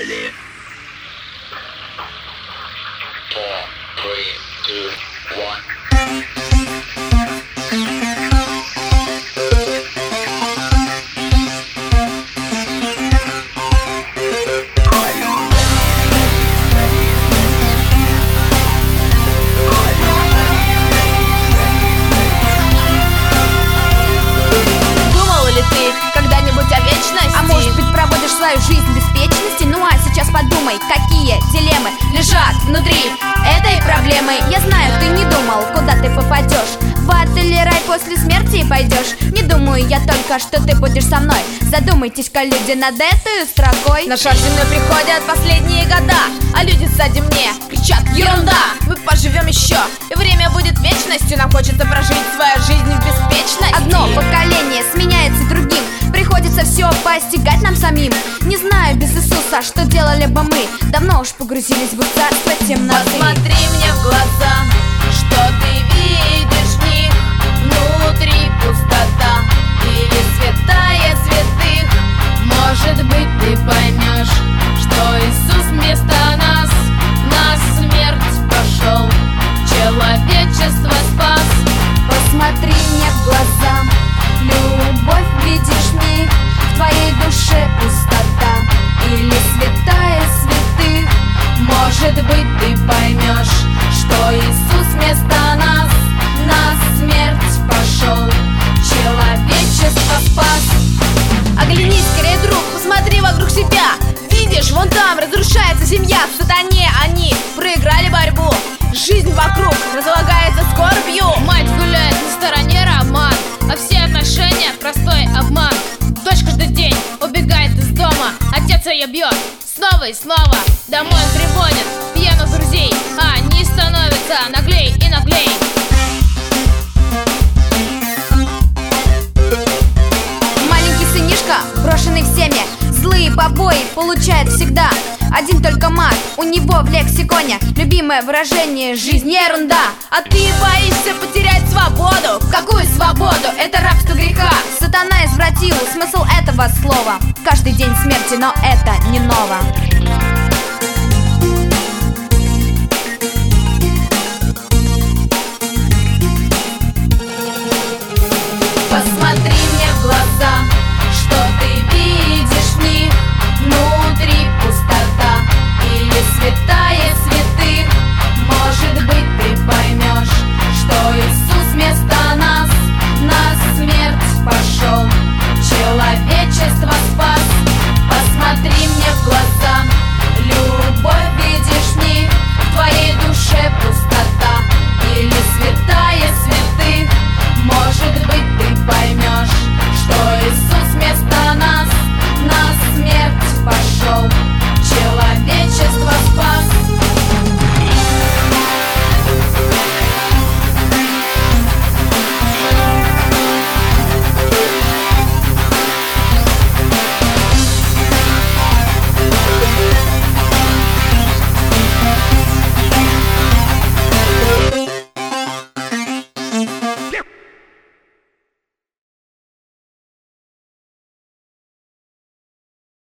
Поехали. 4, 3, 2, 1. А может быть, проводишь свою жизнь в беспечности? Ну а сейчас подумай, какие дилеммы лежат внутри этой проблемы. Я знаю, ты не думал, куда ты попадешь, в ад или рай после смерти пойдешь. Не думаю я только, что ты будешь со мной. Задумайтесь-ка, люди, над этой строкой. Наши ордены приходят последние года, а люди сзади мне кричат: ерунда! Мы поживем еще, и время будет вечностью. Нам хочется прожить свою жизнь в беспечности. Одно поколение сменяется другим, приходится все постигать нам самим. Не знаю без Иисуса, что делали бы мы. Давно уж погрузились бы в царство темноты. Посмотри мне в глаза, что ты видишь в них? Внутри пустота или святая святых? Может быть, ты поймешь, что Иисус вместо нас на смерть пошел, человечество спас. Посмотри мне в глаза, любовь видишь в них, в твоей душе пустота или святая святых? Может быть, ты поймешь, что Иисус вместо нас на смерть пошел, человечество спас. Оглянись скорее, друг, посмотри вокруг себя. Видишь, вон там разрушается семья. В сатане они проиграли борьбу. Жизнь вокруг разлагается скорбью. Мать гуляет на стороне роман, а все отношения простой обман. Дочь каждый день убегает из дома, отец ее бьет снова и снова. Домой он приводит пьяных друзей, а они становятся наглей и наглей. Маленький сынишка, брошенный в семье, злые побои получает всегда. Один только мат у него в лексиконе, любимое выражение: жизнь ерунда. А ты боишься потерять свободу? Какую свободу? Это рабство греха. Сатана извратил смысл этого слова. Каждый день смерти, но это не ново.